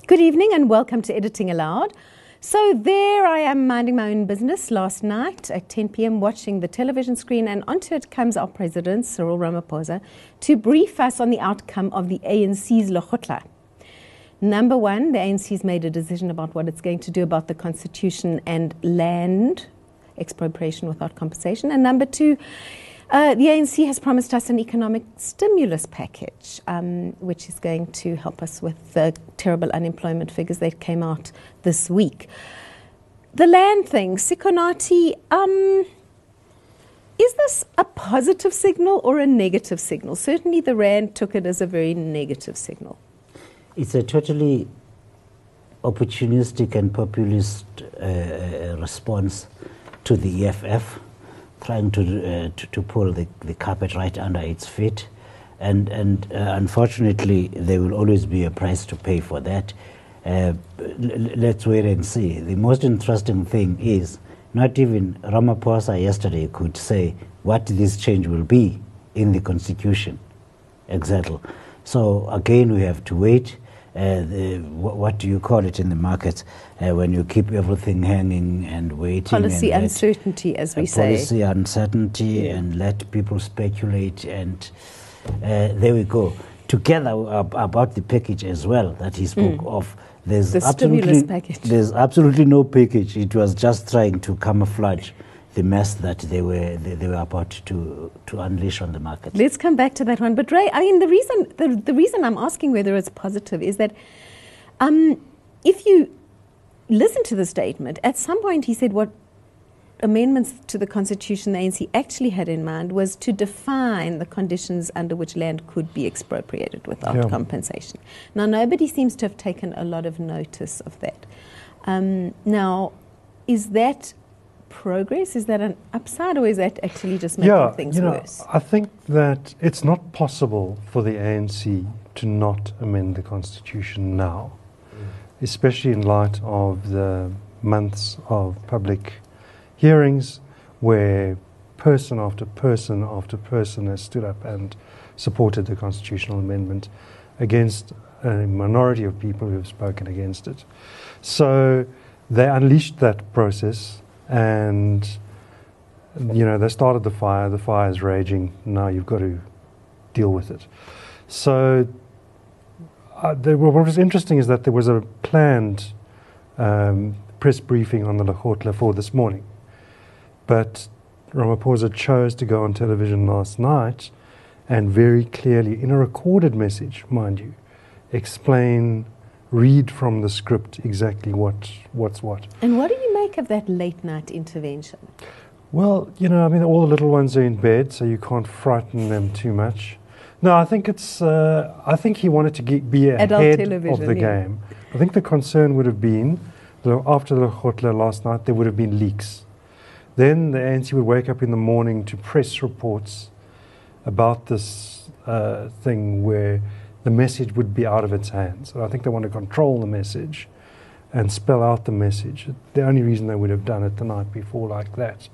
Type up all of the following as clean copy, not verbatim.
Good evening and welcome to Editing Aloud. So there I am minding my own business last night at 10 p.m. watching the television screen, and onto it comes our president, Cyril Ramaphosa, to brief us on the outcome of the ANC's Lekgotla. Number one, the ANC's made a decision about what it's going to do about the constitution and land expropriation without compensation. And number two, the ANC has promised us an economic stimulus package, which is going to help us with the terrible unemployment figures that came out this week. The land thing, Sikonathi, is this a positive signal or a negative signal? Certainly the RAND took it as a very negative signal. It's a totally opportunistic and populist response to the EFF, trying to pull the carpet right under its feet. And unfortunately, there will always be a price to pay for that. Let's wait and see. The most interesting thing is not even Ramaphosa yesterday could say what this change will be in the constitution. Exactly. So again, we have to wait. What do you call it in the markets when you keep everything hanging and waiting? Policy uncertainty, as we say. Policy uncertainty, and let people speculate, and there we go. Together about the package as well that he spoke of. There's the stimulus package. There's absolutely no package. It was just trying to camouflage the mess that they were about to unleash on the market. Let's come back to that one. But Ray, I mean, the reason I'm asking whether it's positive is that if you listen to the statement, at some point he said what amendments to the Constitution the ANC actually had in mind was to define the conditions under which land could be expropriated without compensation. Now, nobody seems to have taken a lot of notice of that. Now, is that progress? Is that an upside, or is that actually just making things worse? I think that it's not possible for the ANC to not amend the Constitution now, especially in light of the months of public hearings where person after person after person has stood up and supported the constitutional amendment against a minority of people who have spoken against it. So they unleashed that process. And, they started the fire. The fire is raging. Now you've got to deal with it. So what was interesting is that there was a planned press briefing on the Lekgotla for this morning. But Ramaphosa chose to go on television last night and very clearly, in a recorded message, mind you, read from the script exactly what's what. And what do you make of that late night intervention? Well, all the little ones are in bed, so you can't frighten them too much. No, I think it's. I think he wanted to be ahead of the game. I think the concern would have been after the Lekgotla last night, there would have been leaks. Then the ANC would wake up in the morning to press reports about this thing where the message would be out of its hands. And I think they want to control the message and spell out the message. The only reason they would have done it the night before like that.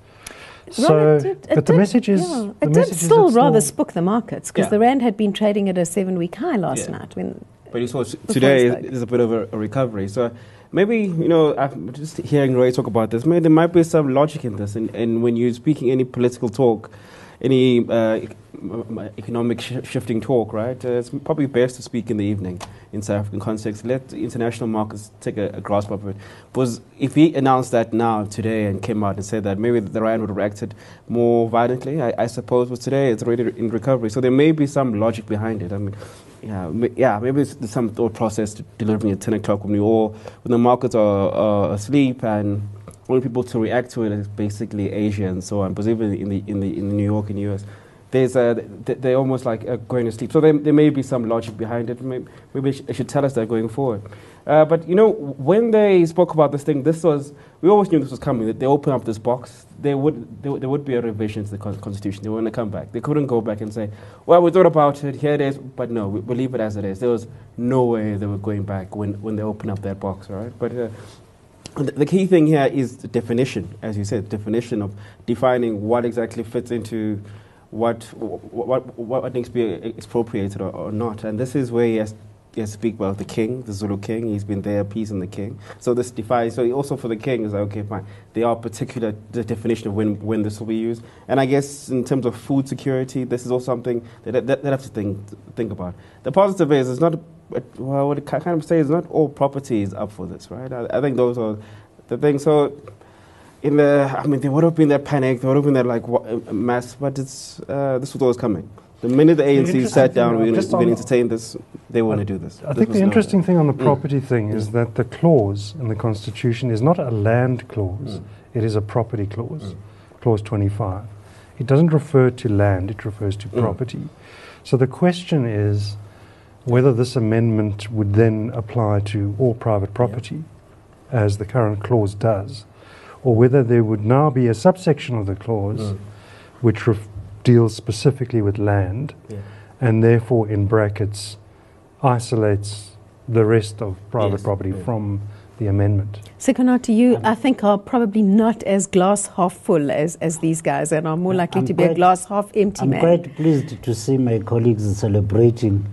But the message is... Yeah, it did still rather spook the markets, because the RAND had been trading at a 7-week high last night. But you saw today is a bit of a recovery. So maybe, I'm just hearing Ray talk about this, maybe there might be some logic in this. And when you're speaking any political talk, any economic shifting talk, right? It's probably best to speak in the evening in South African context. Let the international markets take a grasp of it. Because if he announced that now, today, and came out and said that, maybe the RAND would have reacted more violently, I suppose. But today, it's already in recovery. So there may be some logic behind it. I mean, maybe it's some thought process to delivering at 10 o'clock when the markets are asleep, and only people to react to it is basically Asia and so on. Because even in New York and US, they're almost like going to sleep. So there may be some logic behind it. Maybe it should tell us that going forward. But when they spoke about this thing, we always knew this was coming. That they open up this box, there would be a revision to the Constitution. They were going to come back. They couldn't go back and say, well, we thought about it, here it is, but no, we'll leave it as it is. There was no way they were going back when they opened up that box, right? But the key thing here is the definition, as you said, definition of defining what exactly fits into what needs to be expropriated or not. And this is where he has speak about the king, the Zulu king. He's been there, peace and the king. So this defies. So also for the king is like, okay, fine. There are particular definition of when this will be used. And I guess in terms of food security, this is also something that have to think about. The positive is it's not. Well, what I kind of say is not all property is up for this, right? I think those are the things. So there would have been that panic, there would have been that mass, but this was always coming. The minute the ANC sat down, we're going to entertain this, they want to do this. I think the interesting thing on the property thing is that the clause in the Constitution is not a land clause, it is a property clause, clause 25. It doesn't refer to land, it refers to property. So the question is whether this amendment would then apply to all private property, as the current clause does, or whether there would now be a subsection of the clause which deals specifically with land, and therefore, in brackets, isolates the rest of private property from the amendment. Sekonathi, you, I think, are probably not as glass half full as these guys, and are more likely to be a glass half empty man. I'm quite pleased to see my colleagues celebrating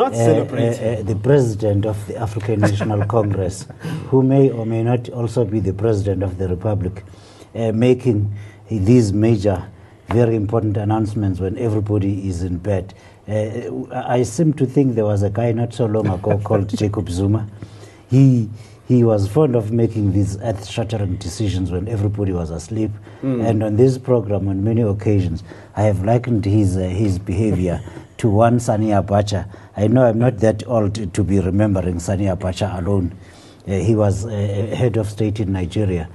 the president of the African National Congress, who may or may not also be the president of the Republic, making these major, very important announcements when everybody is in bed. I seem to think there was a guy not so long ago called Jacob Zuma. He was fond of making these earth-shattering decisions when everybody was asleep. And on this program, on many occasions, I have likened his behavior to one Sani Abacha. I know I'm not that old to be remembering Sani Abacha alone. He was head of state in Nigeria.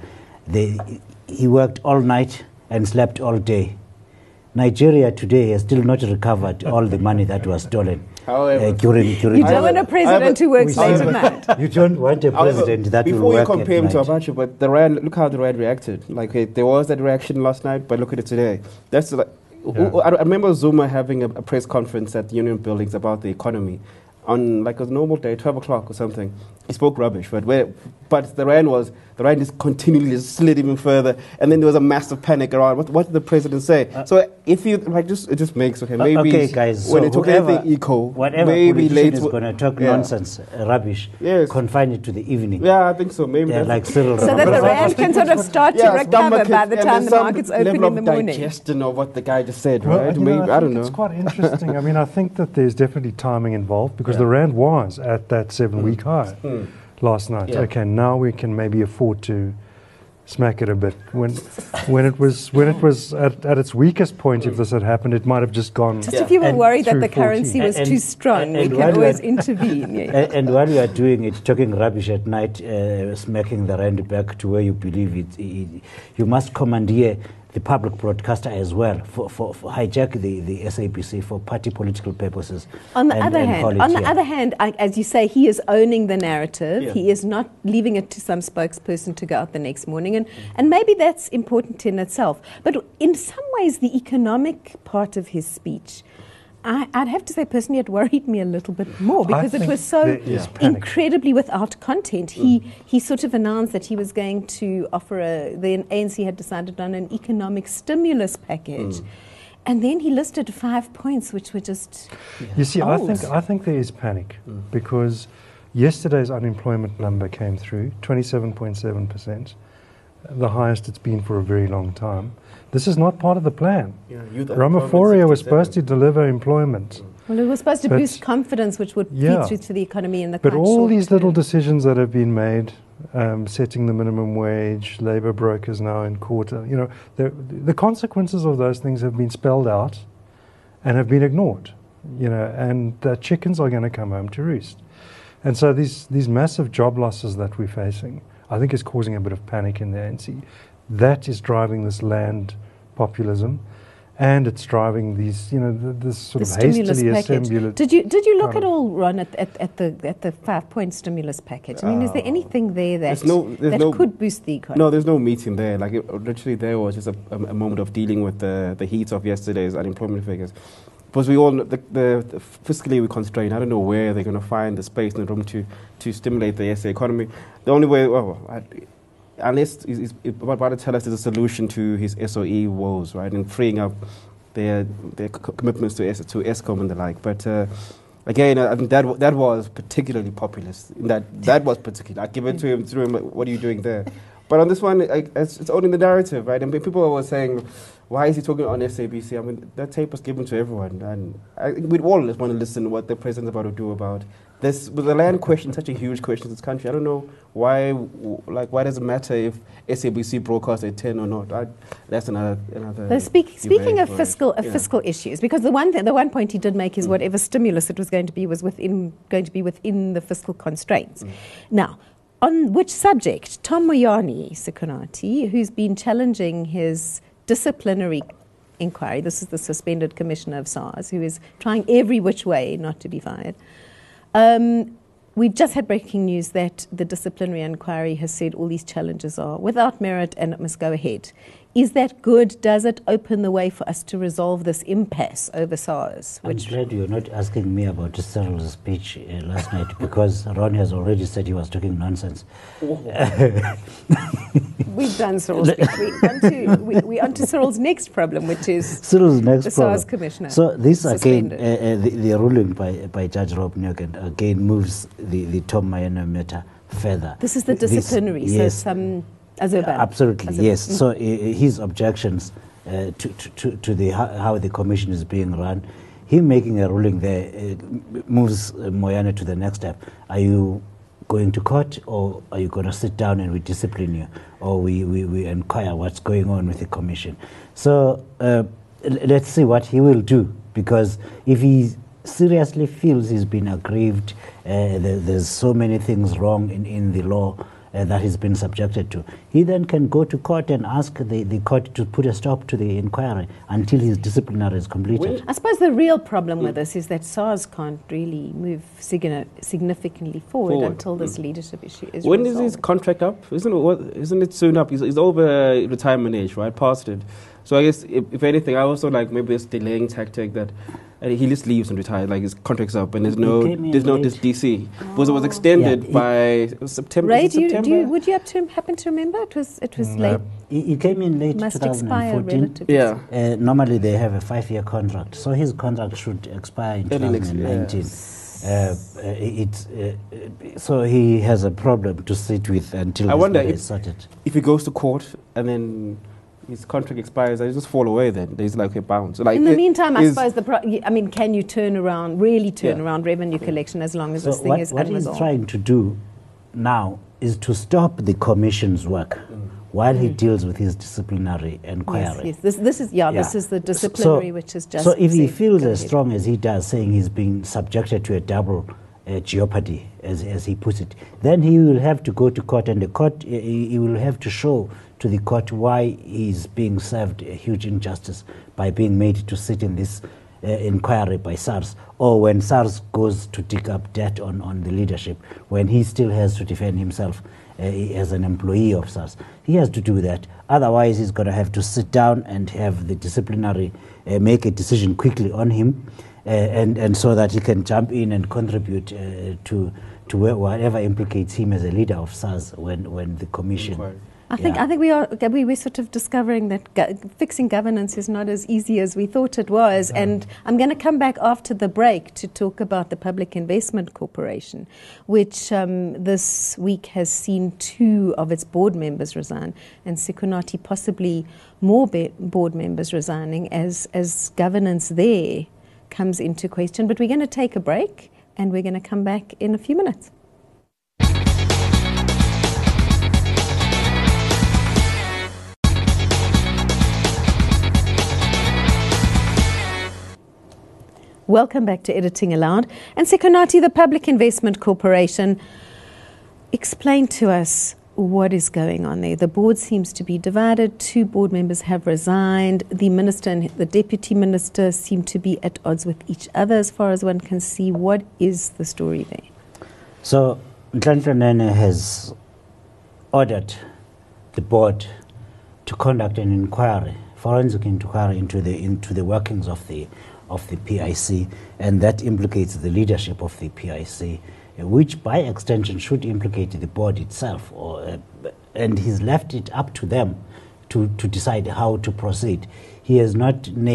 He worked all night and slept all day. Nigeria today has still not recovered all the money that was stolen. However, during you don't want a president who works late at night. You don't want a president that will work at night. Before you compare him to Abacha, but the Rand, look how the Rand reacted. There was that reaction last night, but look at it today. That's I remember Zuma having a press conference at the Union Buildings about the economy on a normal day, 12 o'clock or something. He spoke rubbish, but the Rand just continually slid even further, and then there was a massive panic around what did the president say? So if you it just makes maybe okay, guys, when so they talk anything eco, whatever maybe politician is going to talk nonsense, rubbish, confine it to the evening. Yeah, I think so. Maybe like Cyril. So that the Rand can sort of start to recover by the time the markets open in the morning. Digestion of what the guy just said, well, right? Maybe I don't know. It's quite interesting. I think that there's definitely timing involved because the Rand was at that 7-week high last night. Yeah. Okay, now we can maybe afford to smack it a bit. When it was at its weakest point, if this had happened, it might have just gone. Just if you were worried that the currency was too strong, we can always intervene. And while you are doing it, talking rubbish at night, smacking the Rand back to where you believe it, you must commandeer the public broadcaster as well for hijack the SABC for party political purposes. On the other hand, as you say, he is owning the narrative. Yeah. He is not leaving it to some spokesperson to go out the next morning, and maybe that's important in itself. But in some ways, the economic part of his speech, I'd have to say personally it worried me a little bit more because it was so incredibly without content. He sort of announced that he was going to offer the ANC had decided on an economic stimulus package. And then he listed 5 points which were just You see, old. I think there is panic because yesterday's unemployment number came through, 27.7%, the highest it's been for a very long time. This is not part of the plan. Ramaphosa was supposed to deliver employment. Well, it was supposed to boost confidence, which would feed through to the economy in the But all these little decisions that have been made, setting the minimum wage, labour brokers now in court, the consequences of those things have been spelled out and have been ignored. And the chickens are going to come home to roost. And so these massive job losses that we're facing, I think is causing a bit of panic in the ANC. That is driving this land populism, and it's driving these, this sort of hastily assembled. Did you look at all, Ron, at the 5-point stimulus package? Is there anything there that could boost the economy? No, there's no meeting there. Literally, there was just a moment of dealing with the heat of yesterday's unemployment figures. Because we all know the fiscally we're constrained. I don't know where they're going to find the space in the room to stimulate the SA economy. The only way, unless he's about to tell us there's a solution to his SOE woes, right, and freeing up their commitments to Eskom and the like. But Again, I think that was particularly populist. That was particular. I give it to him, through him. What are you doing there? But on this one, it's only the narrative, right? And people were saying, why is he talking on SABC? I mean, that tape was given to everyone, and we'd all want to listen to what the president's about to do about this. With the land question, such a huge question in this country, I don't know why. Why does it matter if SABC broadcasts at 10 or not? That's another. Speaking of fiscal issues, because the one point he did make is whatever stimulus it was going to be was going to be within the fiscal constraints. Now, on which subject, Tom Moyane Sikonathi, who's been challenging his disciplinary inquiry, this is the suspended commissioner of SARS, who is trying every which way not to be fired. We've just had breaking news that the disciplinary inquiry has said all these challenges are without merit and it must go ahead. Is that good? Does it open the way for us to resolve this impasse over SARS? I'm glad you're not asking me about Cyril's speech last night, because Ron has already said he was talking nonsense. We've done Cyril's speech. We're on to Cyril's next problem, which is Cyril's next the SARS commissioner. So this suspended. Again, the ruling by Judge Rob Nugent again moves the Tom Moyane matter further. This is the disciplinary, so some... Absolutely, yes. So his objections to how the commission is being run, him making a ruling there moves Moyane to the next step. Are you going to court, or are you going to sit down and we discipline you, or we inquire what's going on with the commission? So let's see what he will do, because if he seriously feels he's been aggrieved, there's so many things wrong in the law that he's been subjected to, he then can go to court and ask the court to put a stop to the inquiry until his disciplinary is completed. I suppose the real problem with this is that SARS can't really move significantly forward until this leadership issue is When resolved. is his contract up? Isn't it soon up? He's over retirement age, right? Past it. So I guess, if anything, I also like maybe it's delaying tactic that he just leaves and retires, like his contract's up and there's no this DC. Because it was extended by September. Ray, would you happen to remember? It was late. He came in late Must 2014. expire relatively. Normally they have a 5-year contract, so his contract should expire in 2019. So he has a problem to sit with until I wonder is sorted. If he goes to court and then his contract expires, I just fall away then. There's like a bounce. So like in the meantime, I suppose can you turn around revenue collection as long as this thing is unresolved? What he's trying to do now is to stop the commission's work while he deals with his disciplinary inquiry. Yes. This is the disciplinary which is just... So if he feels as strong as he does, saying he's being subjected to a double jeopardy, as he puts it, then he will have to go to court, and the court, he will have to show to the court why he's being served a huge injustice by being made to sit in this inquiry by SARS, or when SARS goes to dig up debt on the leadership, when he still has to defend himself as an employee of SARS. He has to do that. Otherwise, he's going to have to sit down and have the disciplinary make a decision quickly on him, and so that he can jump in and contribute to whatever implicates him as a leader of SARS when the commission... I think we're sort of discovering that fixing governance is not as easy as we thought it was. And I'm going to come back after the break to talk about the Public Investment Corporation, which this week has seen 2 of its board members resign, and Sikonathi possibly more board members resigning as governance there comes into question. But we're going to take a break, and we're going to come back in a few minutes. Welcome back to Editing Aloud. And Sikonathi, the Public Investment Corporation, explain to us what is going on there. The board seems to be divided. 2 board members have resigned. The minister and the deputy minister seem to be at odds with each other as far as one can see. What is the story there? So Nhlanhla Nene has ordered the board to conduct an inquiry, forensic inquiry into the workings of the PIC, and that implicates the leadership of the PIC, which by extension should implicate the board itself, and he's left it up to them to decide how to proceed. He has not named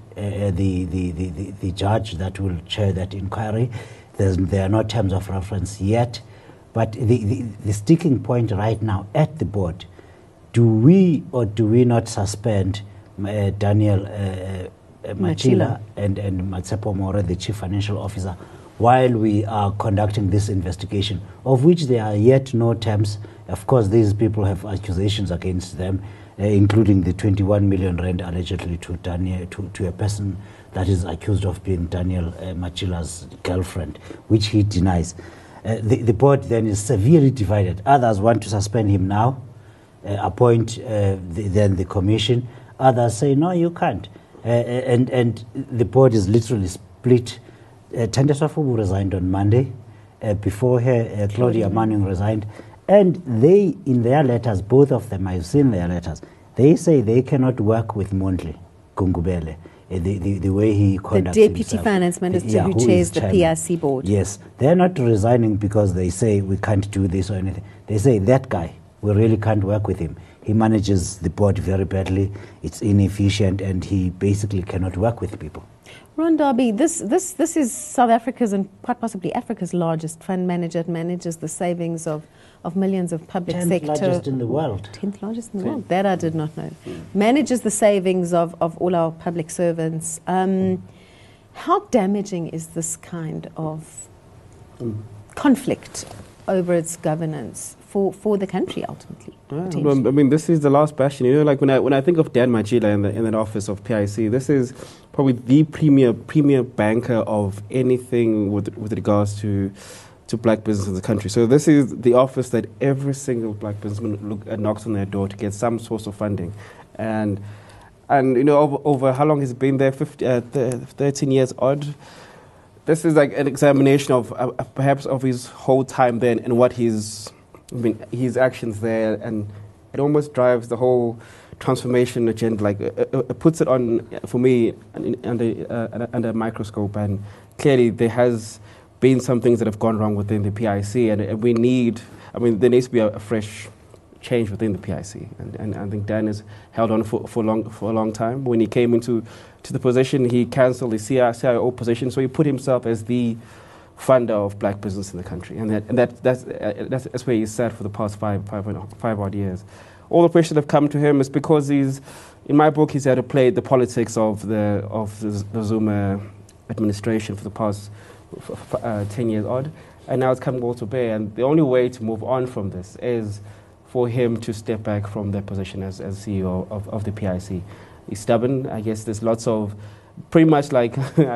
the judge that will chair that inquiry. There are no terms of reference yet. But the sticking point right now at the board, do we or do we not suspend Daniel Machila and Matsepo More, the Chief Financial Officer, while we are conducting this investigation, of which there are yet no terms? Of course, these people have accusations against them, including the 21 million rand allegedly to a person that is accused of being Daniel Machila's girlfriend, which he denies. The board then is severely divided. Others want to suspend him now, appoint then the commission. Others say, no, you can't. And the board is literally split. Tende Safubu resigned on Monday. Before her, Claudia Manning resigned. And they, in their letters, both of them, I've seen their letters, they say they cannot work with Mondli Gungubele. The way he conducts the Deputy himself. Finance Minister who chairs the PIC board. Yes. They're not resigning because they say we can't do this or anything. They say that guy, we really can't work with him. He manages the board very badly. It's inefficient and he basically cannot work with people. Ron Darby, this is South Africa's and quite possibly Africa's largest fund manager. It manages the savings of millions of public 10th sector. largest in the world. 10th largest in the world. That I did not know. Manages the savings of all our public servants. How damaging is this kind of conflict over its governance for the country ultimately? I mean, this is the last bastion. You know, like when I think of Dan Machila in that office of PIC, this is probably the premier banker of anything with regards to black business in the country. So this is the office that every single black businessman knocks on their door to get some source of funding. And you know, over how long has it been there? 13 years odd. This is like an examination of perhaps of his whole time then and what his actions there, and it almost drives the whole transformation agenda. Like it puts it on, for me, under a microscope, and clearly there has been some things that have gone wrong within the PIC, and there needs to be a fresh change within the PIC, and I think Dan has held on for a long time. When he came into the position, he cancelled the CIO position, so he put himself as the funder of black business in the country, and that's where he's sat for the past five odd years. All the pressure that have come to him is because in my book, he's had to play the politics of the Zuma administration for the past 10 years odd, and now it's coming all to bear. And the only way to move on from this is for him to step back from that position as CEO of the PIC. He's stubborn. I guess there's lots of, pretty much like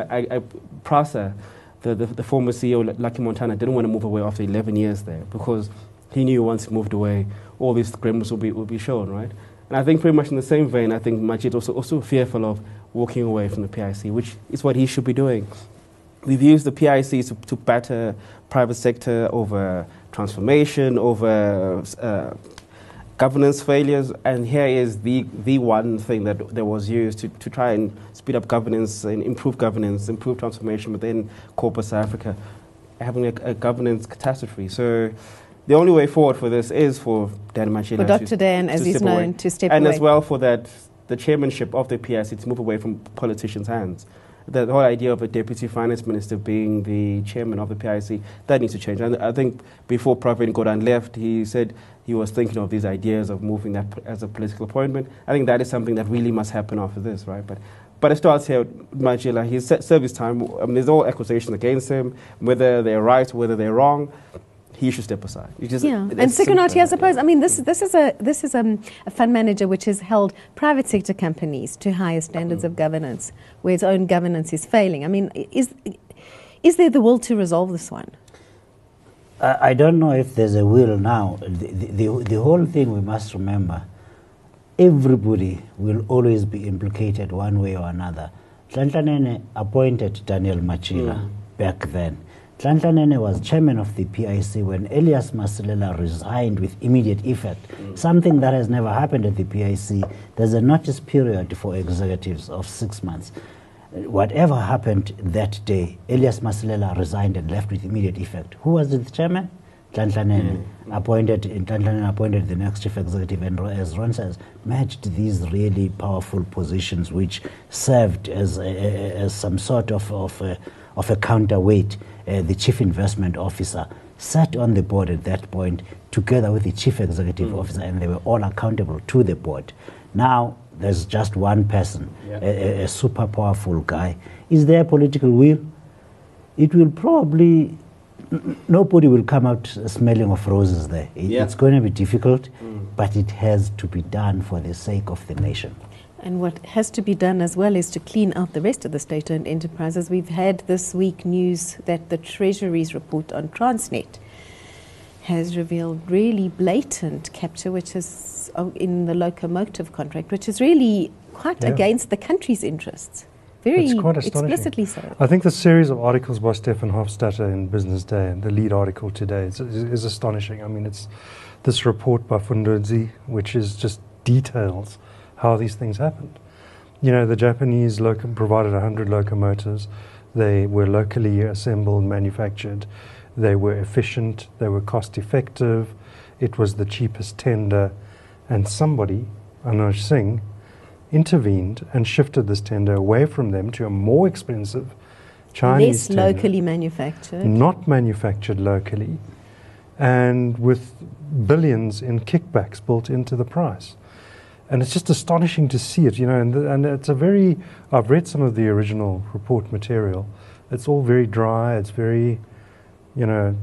Prasa, the former CEO, Lucky Montana, didn't want to move away after 11 years there because he knew once he moved away, all these gremlins will be shown, right? And I think pretty much in the same vein, I think Majid also fearful of walking away from the PIC, which is what he should be doing. We've used the PIC to batter private sector over transformation, over governance failures, and here is the one thing that was used to try and speed up governance and improve transformation within corporate South Africa, having a governance catastrophe. So the only way forward for this is for Dan Machila for Dr. Dan, as he's known, to step away. And as well for the chairmanship of the PIC to move away from politicians' hands. The whole idea of a deputy finance minister being the chairman of the PIC, that needs to change. And I think before Pravin Gordhan left, he said he was thinking of these ideas of moving that as a political appointment. I think that is something that really must happen after this, right? But it starts here with Machila. He's served his time. There's all accusations against him, whether they're right, whether they're wrong. He should step aside. And Sikonathi, I suppose, I mean, this is a fund manager which has held private sector companies to higher standards of governance, where its own governance is failing. I mean, is there the will to resolve this one? I don't know if there's a will now. The whole thing, we must remember, everybody will always be implicated one way or another. Nhlanhla appointed Daniel Machila back then. Nhlanhla Nene was chairman of the PIC when Elias Masilela resigned with immediate effect, something that has never happened at the PIC. There's a notice period for executives of 6 months. Whatever happened that day, Elias Masilela resigned and left with immediate effect. Who was the chairman? Nhlanhla appointed the next chief executive, and as Ron says, matched these really powerful positions which served as some sort of a counterweight. The chief investment officer sat on the board at that point together with the chief executive officer, and they were all accountable to the board. Now there's just one person, a super powerful guy. Is there political will? It will probably, nobody will come out smelling of roses there. It's going to be difficult, but it has to be done for the sake of the nation. And what has to be done as well is to clean out the rest of the state-owned enterprises. We've had this week news that the Treasury's report on Transnet has revealed really blatant capture, which is in the locomotive contract, which is really quite against the country's interests. Very explicitly so. I think the series of articles by Stefan Hofstadter in Business Day, and the lead article today, is astonishing. I mean, it's this report by Fundudzi, which is just details how these things happened. You know, the Japanese provided 100 locomotives. They were locally assembled, manufactured. They were efficient. They were cost effective. It was the cheapest tender. And somebody, Anuj Singh, intervened and shifted this tender away from them to a more expensive Chinese tender. Less locally manufactured. Not manufactured locally, and with billions in kickbacks built into the price. And it's just astonishing to see it, you know, and it's a very, I've read some of the original report material. It's all very dry, it's very, you know,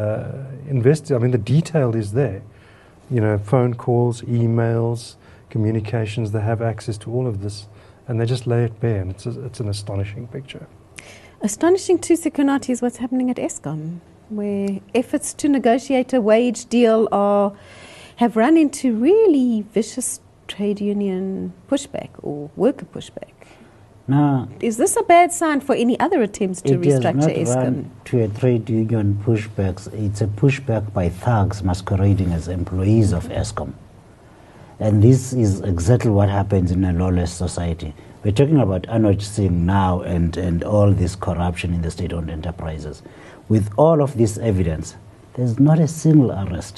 I mean, the detail is there. You know, phone calls, emails, communications, they have access to all of this, and they just lay it bare, and it's an astonishing picture. Astonishing too, Sikonathi, is what's happening at Eskom, where efforts to negotiate a wage deal have run into really vicious trade union pushback or worker pushback. Now, is this a bad sign for any other attempts to restructure Eskom? Run to a trade union pushback. It's a pushback by thugs masquerading as employees of Eskom. And this is exactly what happens in a lawless society. We're talking about Anuj Singh now and all this corruption in the state-owned enterprises. With all of this evidence, there's not a single arrest.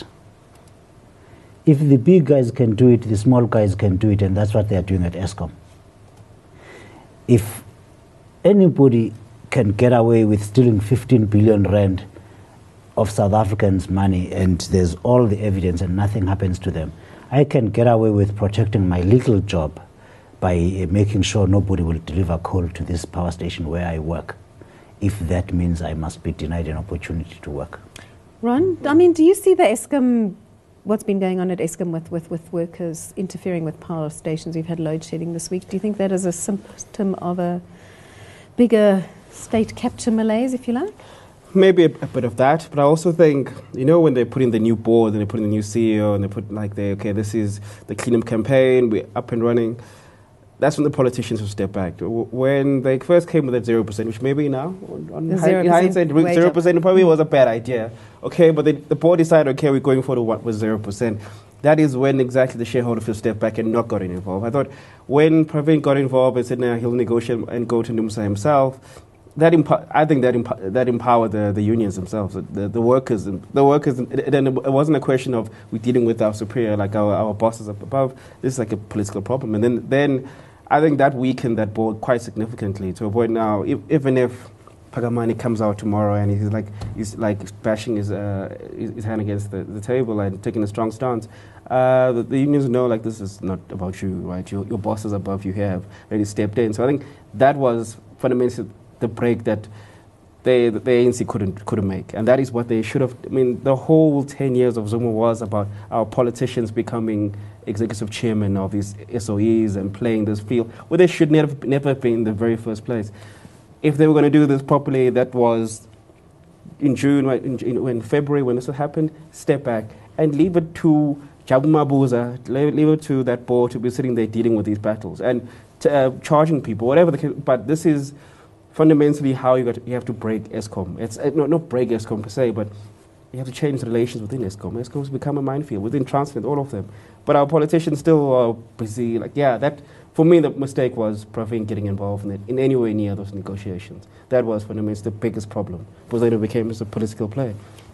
If the big guys can do it, the small guys can do it, and that's what they're doing at Eskom. If anybody can get away with stealing 15 billion rand of South Africans' money, and there's all the evidence and nothing happens to them, I can get away with protecting my legal job by making sure nobody will deliver coal to this power station where I work, if that means I must be denied an opportunity to work. Ron, I mean, do you see the Eskom, what's been going on at Eskom with workers interfering with power stations? We've had load shedding this week. Do you think that is a symptom of a bigger state capture malaise, if you like? Maybe a bit of that, but I also think, you know, when they put in the new board and they put in the new CEO and they put like, okay, this is the cleanup campaign, we're up and running, that's when the politicians will step back. When they first came with that 0%, which maybe now, in hindsight, 0% probably was a bad idea. Okay, but the board decided, okay, we're going for what was 0%. That is when exactly the shareholders will step back and not getting involved. I thought when Pravin got involved and said, now he'll negotiate and go to NUMSA himself, I think that empowered the unions themselves, the workers. And then it wasn't a question of we're dealing with our superior, like our bosses up above. This is like a political problem. And then I think that weakened that board quite significantly to a point now, even if Phakamani comes out tomorrow and he's like bashing his hand against the table and taking a strong stance, the unions know, like, this is not about you, right? Your bosses above you have already stepped in. So I think that was fundamentally the break that the ANC couldn't make, and that is what they should have. I mean, the whole 10 years of Zuma was about our politicians becoming executive chairman of these SOEs and playing this field where they should never have been in the very first place. If they were going to do this properly, that was in June, in February when this happened. Step back and leave it to Jabu Mabuza, leave it to that board to be sitting there dealing with these battles and charging people, whatever the case. But this is fundamentally how you have to break Eskom. It's not break Eskom per se, but you have to change the relations within Eskom. Eskom's become a minefield within Transnet, all of them. But our politicians still are busy. Like, yeah, that for me the mistake was Pravin getting involved in it in any way near those negotiations. That was fundamentally the biggest problem, because then it became just a political play.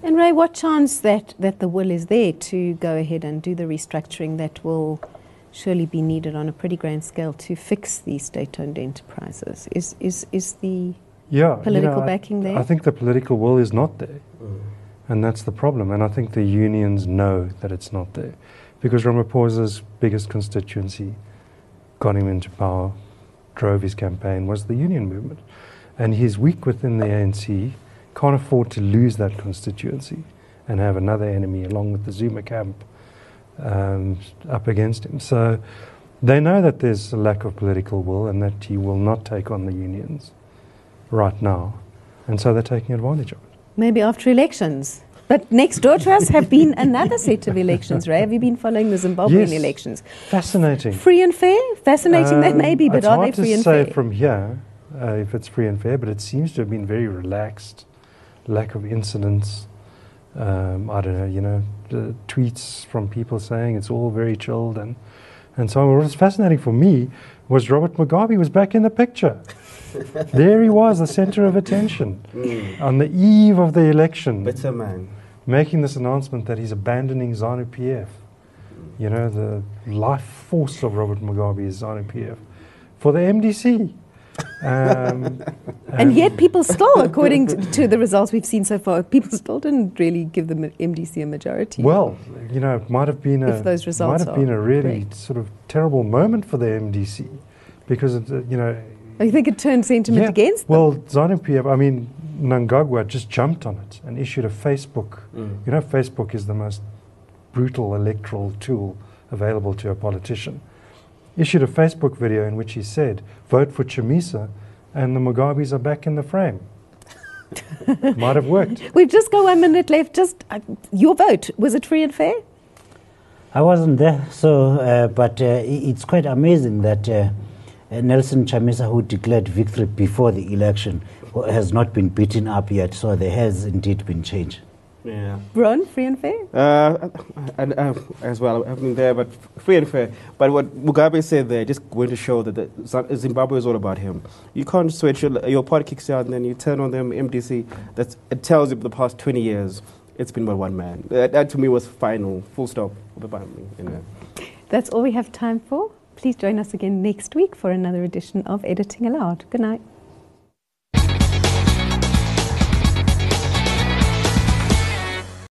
And Ray, what chance that the will is there to go ahead and do the restructuring that will surely be needed on a pretty grand scale to fix these state-owned enterprises? Is the political backing there? I think the political will is not there. And that's the problem. And I think the unions know that it's not there. Because Ramaphosa's biggest constituency got him into power, drove his campaign, was the union movement. And he's weak within the ANC, can't afford to lose that constituency and have another enemy along with the Zuma camp up against him. So they know that there's a lack of political will and that he will not take on the unions right now. And so they're taking advantage of it. Maybe after elections. But next door to us have been another set of elections, Ray. Have you been following the Zimbabwean elections? Fascinating. Free and fair? Fascinating they may be, but are they free and fair? It's hard to say from here if it's free and fair, but it seems to have been very relaxed, lack of incidents. I don't know, the tweets from people saying it's all very chilled and so on. What was fascinating for me was Robert Mugabe was back in the picture. There he was, the center of attention, on the eve of the election. Better man. Making this announcement that he's abandoning ZANU-PF. You know, the life force of Robert Mugabe is ZANU-PF for the MDC. And yet people still, according to the results we've seen so far, people still didn't really give the MDC a majority. Well, you know, it might have been a really sort of terrible moment for the MDC because, you know... I think it turned sentiment against them. Well, ZANU-PF, I mean, Mnangagwa just jumped on it and issued a Facebook. You know, Facebook is the most brutal electoral tool available to a politician. Issued a Facebook video in which he said, vote for Chamisa and the Mugabes are back in the frame. Might have worked. We've just got 1 minute left. Just your vote, was it free and fair? I wasn't there, so but it's quite amazing that Nelson Chamisa, who declared victory before the election, has not been beaten up yet, so there has indeed been change. Yeah. Ron, free and fair? As well, I've been there, but free and fair. But what Mugabe said there just going to show that Zimbabwe is all about him. You can't switch, your party kicks out and then you turn on them, MDC. It tells you the past 20 years, it's been about one man. That to me was final, full stop. That's all we have time for. Please join us again next week for another edition of Editing Aloud. Good night.